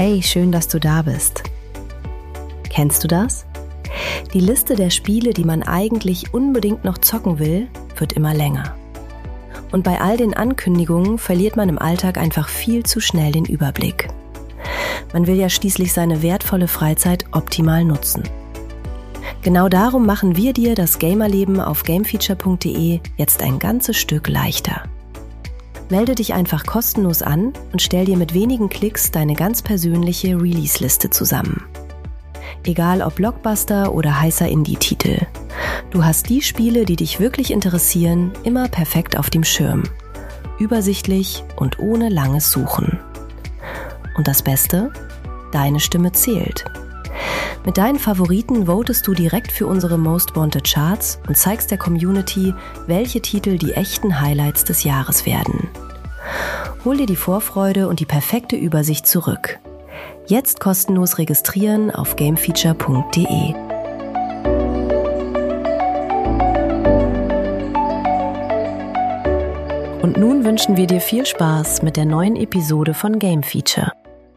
Hey, schön, dass du da bist. Kennst du das? Die Liste der Spiele, die man eigentlich unbedingt noch zocken will, wird immer länger. Und bei all den Ankündigungen verliert man im Alltag einfach viel zu schnell den Überblick. Man will ja schließlich seine wertvolle Freizeit optimal nutzen. Genau darum machen wir dir das Gamerleben auf gamefeature.de jetzt ein ganzes Stück leichter. Melde dich einfach kostenlos an und stell dir mit wenigen Klicks deine ganz persönliche Release-Liste zusammen. Egal ob Blockbuster oder heißer Indie-Titel. Du hast die Spiele, die dich wirklich interessieren, immer perfekt auf dem Schirm. Übersichtlich und ohne langes Suchen. Und das Beste? Deine Stimme zählt. Mit deinen Favoriten votest du direkt für unsere Most Wanted Charts und zeigst der Community, welche Titel die echten Highlights des Jahres werden. Hol dir die Vorfreude und die perfekte Übersicht zurück. Jetzt kostenlos registrieren auf gamefeature.de. Und nun wünschen wir dir viel Spaß mit der neuen Episode von Game Feature.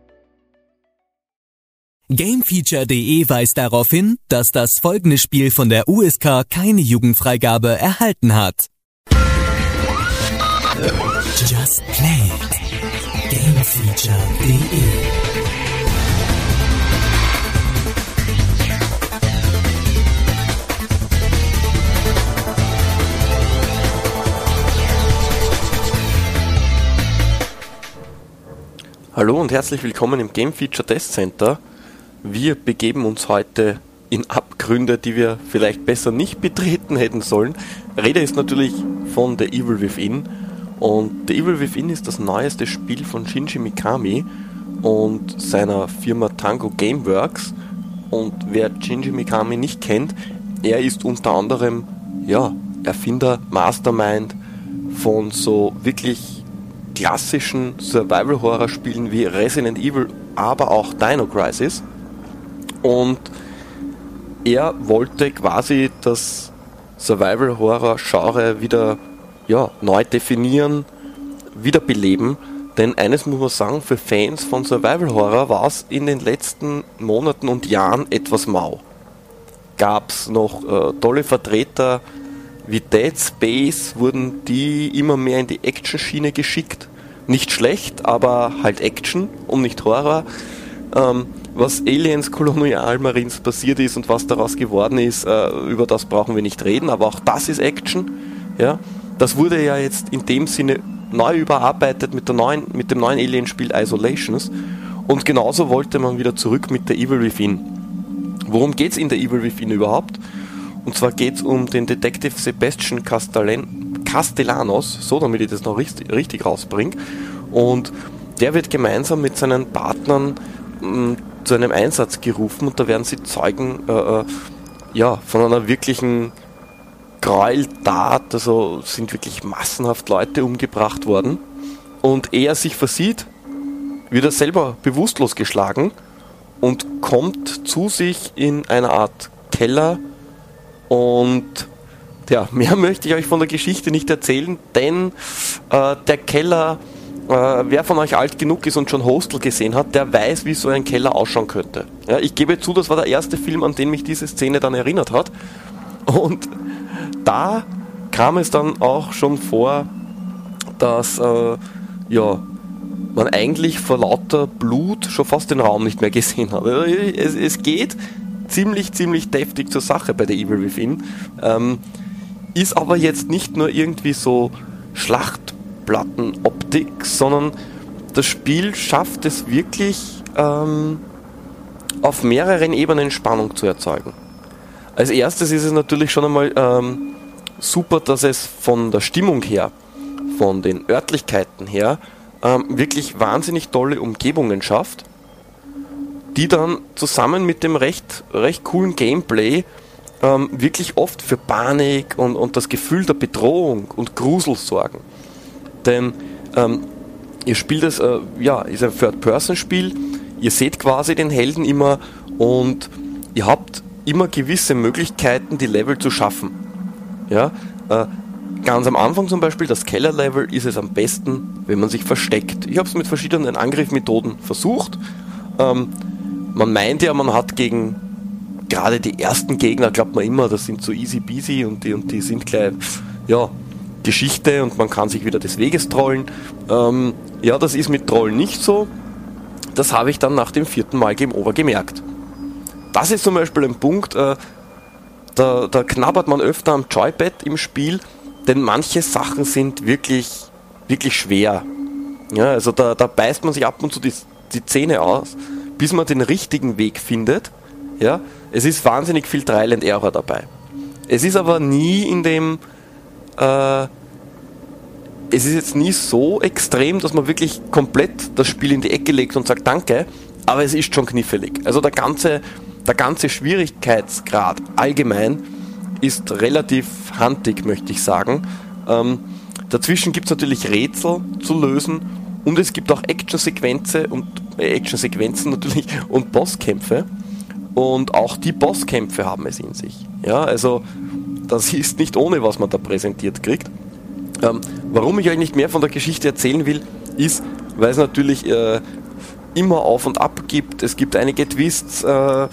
Gamefeature.de weist darauf hin, dass das folgende Spiel von der USK keine Jugendfreigabe erhalten hat. Just Play. Gamefeature.de. Hallo und herzlich willkommen im Game Feature Test Center. Wir begeben uns heute in Abgründe, die wir vielleicht besser nicht betreten hätten sollen. Rede ist natürlich von The Evil Within. Und The Evil Within ist das neueste Spiel von Shinji Mikami und seiner Firma Tango Gameworks. Und wer Shinji Mikami nicht kennt, er ist unter anderem Erfinder, Mastermind von so wirklich klassischen Survival-Horror-Spielen wie Resident Evil, aber auch Dino Crisis. Und er wollte quasi das Survival-Horror-Genre wieder neu definieren, wiederbeleben. Denn eines muss man sagen, für Fans von Survival-Horror war es in den letzten Monaten und Jahren etwas mau. Gab es noch tolle Vertreter wie Dead Space, wurden die immer mehr in die Action-Schiene geschickt. Nicht schlecht, aber halt Action und nicht Horror. Was Aliens Colonial Marines passiert ist und was daraus geworden ist, über das brauchen wir nicht reden, aber auch das ist Action. Ja? Das wurde ja jetzt in dem Sinne neu überarbeitet mit dem neuen Alien-Spiel Isolations, und genauso wollte man wieder zurück mit The Evil Within. Worum geht's in The Evil Within überhaupt? Und zwar geht's um den Detective Sebastian Castellanos, so damit ich das noch richtig rausbringe, und der wird gemeinsam mit seinen Partnern zu einem Einsatz gerufen, und da werden sie Zeugen von einer wirklichen Gräueltat, also sind wirklich massenhaft Leute umgebracht worden, und ehe er sich versieht, wird er selber bewusstlos geschlagen und kommt zu sich in einer Art Keller, und mehr möchte ich euch von der Geschichte nicht erzählen, denn der Keller, wer von euch alt genug ist und schon Hostel gesehen hat, der weiß, wie so ein Keller ausschauen könnte. Ja, ich gebe zu, das war der erste Film, an den mich diese Szene dann erinnert hat. Und da kam es dann auch schon vor, dass man eigentlich vor lauter Blut schon fast den Raum nicht mehr gesehen hat. Es geht ziemlich deftig zur Sache bei The Evil Within. Ist aber jetzt nicht nur irgendwie so Schlachtplattenoptik, sondern das Spiel schafft es wirklich auf mehreren Ebenen Spannung zu erzeugen. Als erstes ist es natürlich schon einmal super, dass es von der Stimmung her, von den Örtlichkeiten her, wirklich wahnsinnig tolle Umgebungen schafft, die dann zusammen mit dem recht coolen Gameplay wirklich oft für Panik und das Gefühl der Bedrohung und Grusel sorgen. Denn ihr spielt es, ist ein Third-Person-Spiel, ihr seht quasi den Helden immer und ihr habt immer gewisse Möglichkeiten, die Level zu schaffen. Ja, ganz am Anfang zum Beispiel, das Keller-Level, ist es am besten, wenn man sich versteckt. Ich habe es mit verschiedenen Angriffsmethoden versucht. Man meint ja, man hat gegen gerade die ersten Gegner, glaubt man immer, das sind so easy peasy und die sind gleich, ja, Geschichte und man kann sich wieder des Weges trollen. Ja, das ist mit Trollen nicht so. Das habe ich dann nach dem 4. Mal Game Over gemerkt. Das ist zum Beispiel ein Punkt, da knabbert man öfter am Joypad im Spiel, denn manche Sachen sind wirklich, wirklich schwer. Ja, also da beißt man sich ab und zu die Zähne aus, bis man den richtigen Weg findet. Ja, es ist wahnsinnig viel Trial and Error dabei. Es ist aber nie in dem es ist jetzt nie so extrem, dass man wirklich komplett das Spiel in die Ecke legt und sagt Danke, aber es ist schon knifflig. Also der ganze Schwierigkeitsgrad allgemein ist relativ handig, möchte ich sagen. Dazwischen gibt es natürlich Rätsel zu lösen und es gibt auch Actionsequenzen natürlich und Bosskämpfe. Und auch die Bosskämpfe haben es in sich. Ja, also das ist nicht ohne, was man da präsentiert kriegt. Warum ich euch nicht mehr von der Geschichte erzählen will, ist, weil es natürlich immer auf und ab gibt. Es gibt einige Twists.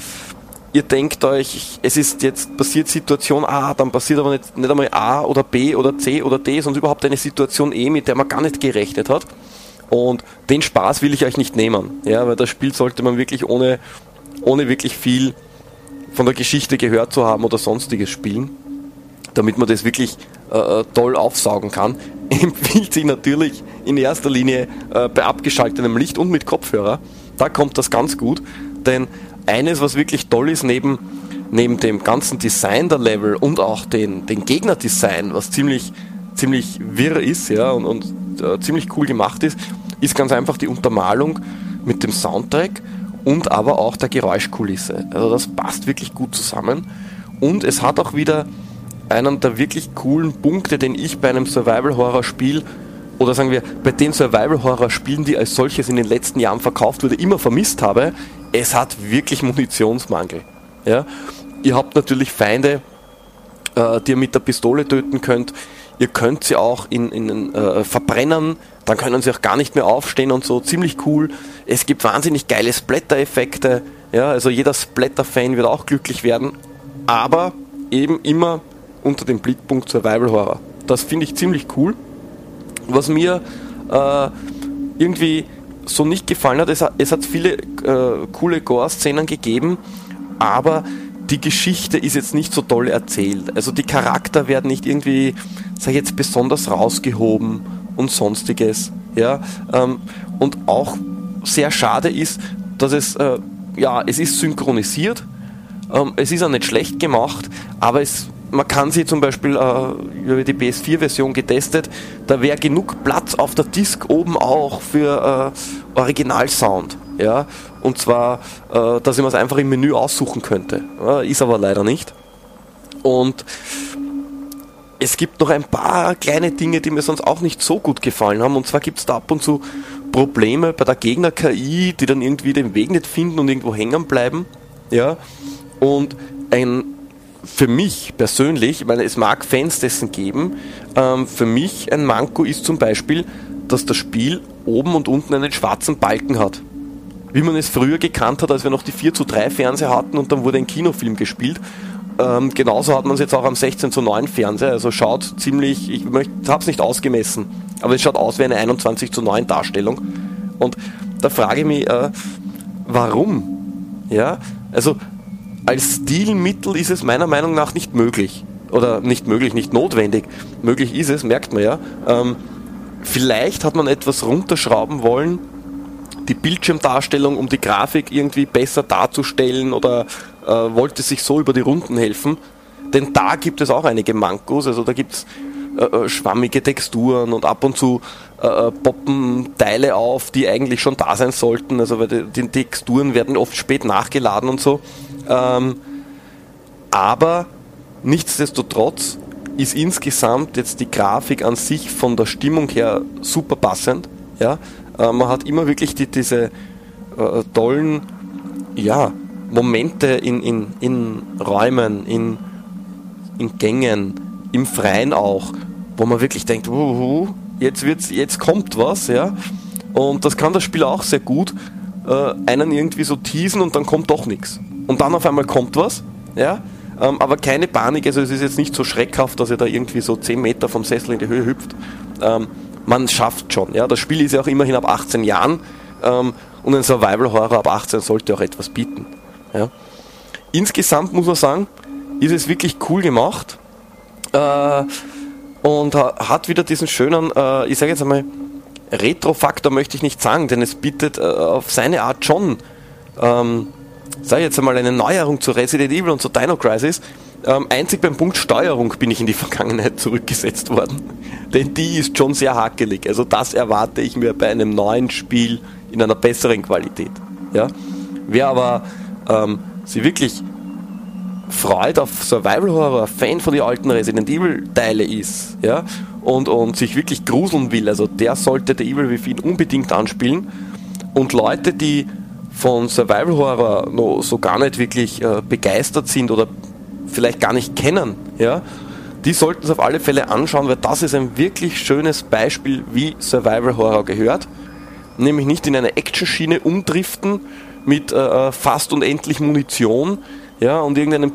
Ihr denkt euch, es ist jetzt passiert Situation A, dann passiert aber nicht einmal A oder B oder C oder D, sondern überhaupt eine Situation E, mit der man gar nicht gerechnet hat. Und den Spaß will ich euch nicht nehmen. Ja, weil das Spiel sollte man wirklich ohne wirklich viel von der Geschichte gehört zu haben oder sonstiges spielen, damit man das wirklich toll aufsaugen kann. Empfiehlt sich natürlich in erster Linie bei abgeschaltetem Licht und mit Kopfhörer. Da kommt das ganz gut, denn eines, was wirklich toll ist, neben dem ganzen Design der Level und auch den Gegnerdesign, was ziemlich wirr ist, ja, und ziemlich cool gemacht ist ganz einfach die Untermalung mit dem Soundtrack und aber auch der Geräuschkulisse. Also das passt wirklich gut zusammen. Und es hat auch wieder einen der wirklich coolen Punkte, den ich bei einem Survival-Horror-Spiel oder sagen wir, bei den Survival-Horror-Spielen, die als solches in den letzten Jahren verkauft wurde, immer vermisst habe. Es hat wirklich Munitionsmangel. Ja? Ihr habt natürlich Feinde, die ihr mit der Pistole töten könnt. Ihr könnt sie auch verbrennen, dann können sie auch gar nicht mehr aufstehen und so. Ziemlich cool. Es gibt wahnsinnig geile Splatter-Effekte. Ja? Also jeder Splatter-Fan wird auch glücklich werden. Aber eben immer unter dem Blickpunkt Survival-Horror. Das finde ich ziemlich cool. Was mir irgendwie so nicht gefallen hat, es hat viele coole Gore-Szenen gegeben, aber die Geschichte ist jetzt nicht so toll erzählt. Also die Charakter werden nicht irgendwie, sag ich jetzt, besonders rausgehoben und sonstiges. Ja? Und auch sehr schade ist, dass es ist synchronisiert, es ist auch nicht schlecht gemacht, aber man kann sie zum Beispiel, über die PS4-Version getestet, da wäre genug Platz auf der Disk oben auch für Originalsound. Ja? Und zwar, dass ich mir es einfach im Menü aussuchen könnte. Ja, ist aber leider nicht. Und es gibt noch ein paar kleine Dinge, die mir sonst auch nicht so gut gefallen haben. Und zwar gibt es da ab und zu Probleme bei der Gegner-KI, die dann irgendwie den Weg nicht finden und irgendwo hängen bleiben. Ja? Und für mich persönlich, ich meine, es mag Fans dessen geben, für mich ein Manko ist zum Beispiel, dass das Spiel oben und unten einen schwarzen Balken hat. Wie man es früher gekannt hat, als wir noch die 4:3 Fernseher hatten und dann wurde ein Kinofilm gespielt. Genauso hat man es jetzt auch am 16:9 Fernseher, also schaut ziemlich, ich habe es nicht ausgemessen, aber es schaut aus wie eine 21:9 Darstellung. Und da frage ich mich, warum? Ja, also als Stilmittel ist es meiner Meinung nach nicht möglich. Oder nicht möglich, nicht notwendig. Möglich ist es, merkt man ja. Vielleicht hat man etwas runterschrauben wollen, die Bildschirmdarstellung, um die Grafik irgendwie besser darzustellen oder wollte sich so über die Runden helfen. Denn da gibt es auch einige Mankos. Also da gibt es schwammige Texturen und ab und zu poppen Teile auf, die eigentlich schon da sein sollten. Also weil die Texturen werden oft spät nachgeladen und so. Aber nichtsdestotrotz ist insgesamt jetzt die Grafik an sich von der Stimmung her super passend. Ja? Man hat immer wirklich diese tollen Momente in Räumen, in Gängen, im Freien auch, wo man wirklich denkt, jetzt kommt was. Ja? Und das kann das Spiel auch sehr gut. einen irgendwie so teasen und dann kommt doch nichts. Und dann auf einmal kommt was, ja, aber keine Panik, also es ist jetzt nicht so schreckhaft, dass ihr da irgendwie so 10 Meter vom Sessel in die Höhe hüpft. Man schafft schon, ja, das Spiel ist ja auch immerhin ab 18 Jahren und ein Survival-Horror ab 18 sollte auch etwas bieten. Ja. Insgesamt muss man sagen, ist es wirklich cool gemacht und hat wieder diesen schönen, ich sage jetzt einmal, Retro-Faktor möchte ich nicht sagen, denn es bietet auf seine Art schon, sage ich jetzt einmal, eine Neuerung zu Resident Evil und zu Dino Crisis. Einzig beim Punkt Steuerung bin ich in die Vergangenheit zurückgesetzt worden, denn die ist schon sehr hakelig. Also das erwarte ich mir bei einem neuen Spiel in einer besseren Qualität. Ja? Wer aber sich wirklich freut auf Survival Horror, Fan von den alten Resident Evil Teile ist, ja, und sich wirklich gruseln will, also der sollte The Evil Within unbedingt anspielen. Und Leute, die von Survival Horror noch so gar nicht wirklich begeistert sind oder vielleicht gar nicht kennen, ja, die sollten es auf alle Fälle anschauen, weil das ist ein wirklich schönes Beispiel, wie Survival Horror gehört. Nämlich nicht in eine Action-Schiene umdriften mit fast unendlich Munition, ja, und irgendeinen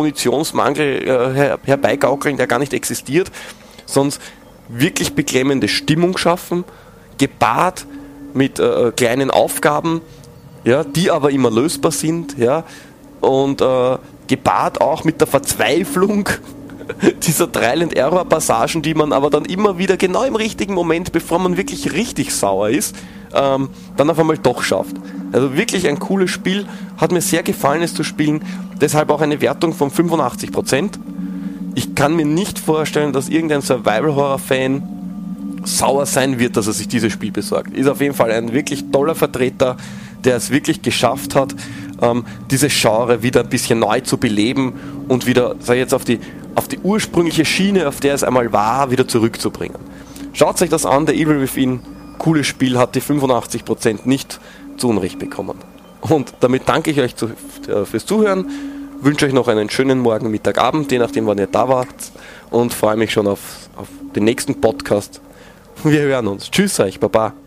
Pseudo-Munitionsmangel herbeigaukeln, der gar nicht existiert, sonst wirklich beklemmende Stimmung schaffen, gepaart mit kleinen Aufgaben, ja, die aber immer lösbar sind, ja, und gepaart auch mit der Verzweiflung dieser Trial-and-Error-Passagen, die man aber dann immer wieder genau im richtigen Moment, bevor man wirklich richtig sauer ist, dann auf einmal doch schafft. Also wirklich ein cooles Spiel, hat mir sehr gefallen, es zu spielen, deshalb auch eine Wertung von 85%. Ich kann mir nicht vorstellen, dass irgendein Survival-Horror-Fan sauer sein wird, dass er sich dieses Spiel besorgt. Ist auf jeden Fall ein wirklich toller Vertreter, der es wirklich geschafft hat, dieses Genre wieder ein bisschen neu zu beleben und wieder, sag ich jetzt, auf die ursprüngliche Schiene, auf der es einmal war, wieder zurückzubringen. Schaut euch das an, The Evil Within, cooles Spiel, hat die 85% nicht zu Unrecht bekommen. Und damit danke ich euch fürs Zuhören, wünsche euch noch einen schönen Morgen, Mittag, Abend, je nachdem, wann ihr da wart, und freue mich schon auf den nächsten Podcast. Wir hören uns. Tschüss euch, Baba.